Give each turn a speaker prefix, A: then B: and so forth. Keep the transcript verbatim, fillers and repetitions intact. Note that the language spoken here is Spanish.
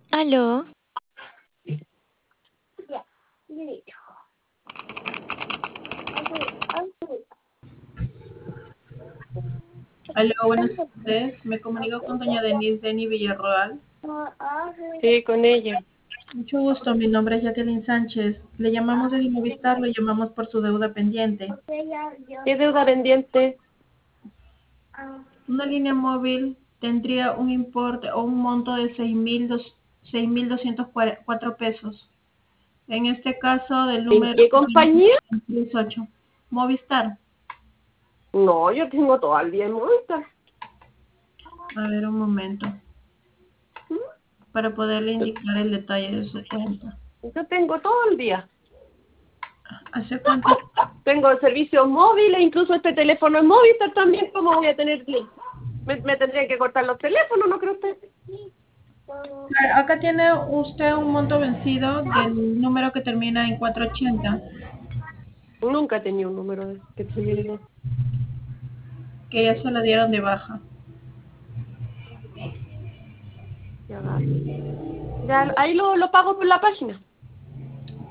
A: ¿Aló?
B: Aló, buenas tardes. Me comunico con doña Denise Deni Villarroel.
C: Sí, con ella.
B: Mucho gusto, mi nombre es Jacqueline Sánchez. Le llamamos desde Movistar, le llamamos por su deuda pendiente.
C: ¿Qué deuda pendiente?
B: Una línea móvil tendría un importe o un monto de seis mil doscientos cuatro pesos. En este caso, del
C: ¿En
B: número
C: qué compañía?
B: dieciocho. Movistar.
C: No, yo tengo todo el día en Movistar.
B: A ver, un momento. Para poderle indicar el detalle de su cuenta.
C: Yo tengo todo el día.
B: ¿Hace cuánto?
C: Tengo servicios móviles, incluso este teléfono es Movistar también. ¿Cómo voy a tener que...? Me, me tendría que cortar los teléfonos, ¿no cree usted?
B: Acá tiene usted un monto vencido del número que termina en cuatrocientos ochenta,
C: Nunca he tenido un número de que termine en-
B: que ya se la dieron de baja.
C: Ya, ya, ahí lo, lo pago por la página.